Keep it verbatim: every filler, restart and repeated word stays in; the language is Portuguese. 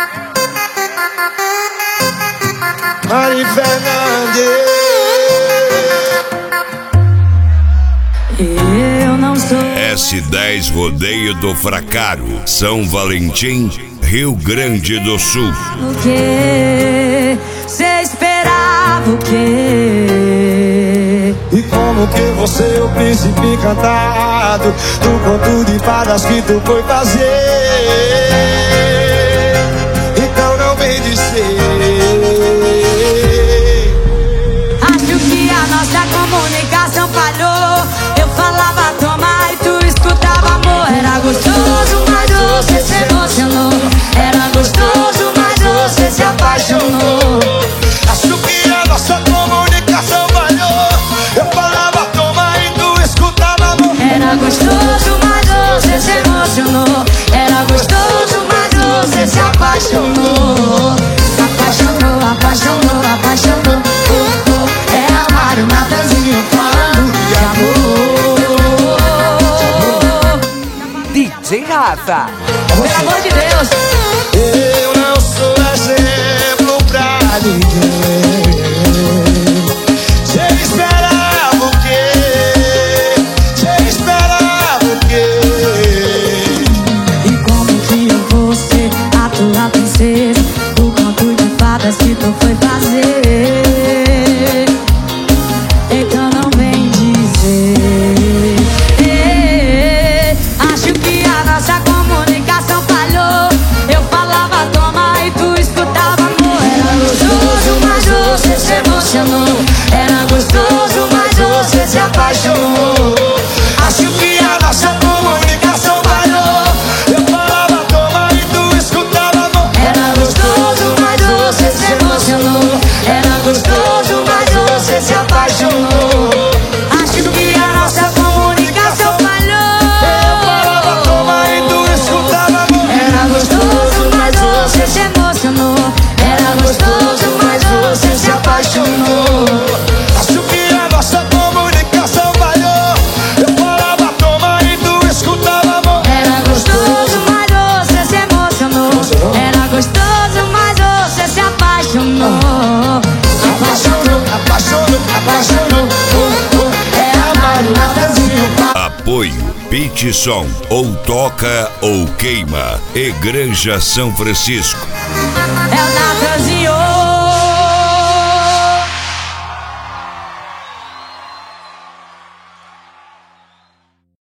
Mari Fernandes. Eu não sou S dez Rodeio do Fracaro, São Valentim, Rio Grande do Sul. o que cê esperava o quê? E como que você é o príncipe encantado do conto de fadas que tu foi fazer? Então não vem dizer. Acho que a nossa comunicação falhou. Eu falava toma e tu escutava amor. Era gostoso, mas você se emocionou. Era gostoso, mas você se apaixonou. Acho que a nossa comunicação falhou. Eu falava toma e tu escutava amor. Era gostoso, mas você se emocionou. Era gostoso, mas você se apaixonou. Apaixonou, apaixonou, apaixonou. Oh, oh. É amar o Natanzinho falando de amor. D J Rafa. Pelo amor de Deus. Eu não sou exemplo pra ninguém. Cê esperava o quê? Cê esperava o quê? E como que eu vou ser a tua princesa do conto de fadas que tu foi fazer? Então não vem dizer. Eh, Acho que a nossa comunicação falhou. Eu falava toma e tu escutava amor. Era gostoso, mas você se emocionou. Era gostoso, mas você se apaixonou. Acho que a nossa comunicação falhou. Eu falava toma e tu escutava amor. Era gostoso, mas você se emocionou. Era gostoso, mas você se apaixonou. Acho que a nossa comunicação falhou. Eu falava toma e tu escutava amor. Era gostoso, mas você se emocionou. Era gostoso, mas você se apaixonou. Acho que a nossa comunicação falhou. Eu falava toma e tu escutava amor. Era gostoso, mas você se emocionou. Era gostoso, mas você se apaixonou. Apaixonou, apaixonou, apaixonou. Oh, oh. É amar o Natanzinho. Apoio Pit Som, ou toca ou queima. Igreja São Francisco. É o Natanzinho.